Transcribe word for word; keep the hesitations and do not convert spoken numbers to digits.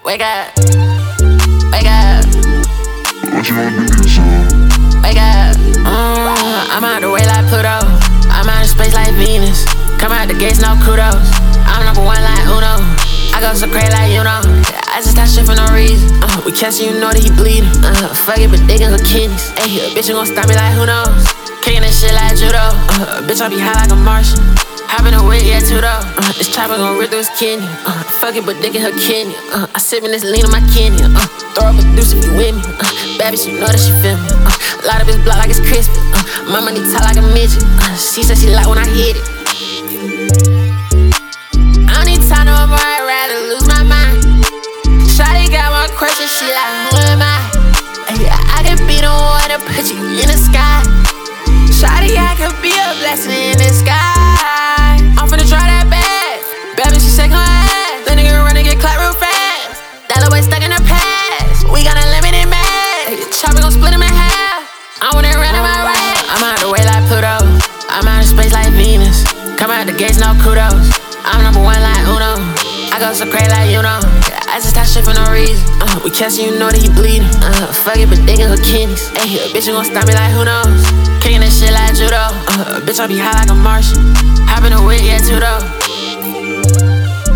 Wake up, wake up. What you gonna do this, son? Wake up. Mm, I'm out the way like Pluto. I'm out of space like Venus. Come out the gates, no kudos. I'm number one like Uno. I go so crazy like you know. I just start shit for no reason. Uh, we catch you, you know that he bleeding. Uh, fuck it, but digging her kidneys. Ayy, a bitch, you gon' stop me like who knows? Kicking that shit like judo. Uh, bitch, I be high like a Martian. Hop in the whip, yeah, two though. Uh, this chopper gon' rip through his kidney. Uh, fuck it, but digging her kidney. Uh, I sip in this lean on my kidney. Uh, throw up a deuce if you with me. Uh, bad bitch, you know that she feel me. Uh, light up his block like it's crispy. Uh, my money talk like a midget. Uh, she said she like when I hit it. I don't need time no more, I'd rather lose my mind. Shawty got one question, she like, who am I? Ay, I could be the one to put you in the sky. Shawty, I could be a blessing in the sky. I'm finna try that bag. Bad bitch, she shake her ass. The nigga run and get clapped real fast. That little boy stuck in the past. We got unlimited mag. Chopper gon' split him in half. I want it run in my rag. I'm out the way like Pluto. I'm out of space like Venus. Come out the gates, no kudos. I'm number one like Uno. I go so crazy like you know. I just start shit for no reason. Uh, we catch you, you know that he bleeding. Uh, fuck it, but digging her kidneys. Ayy, a bitch, you gon' stop me like who knows? Kicking that shit like judo. Uh, bitch, I be high like a Martian. Hop in the whip, yeah, two though.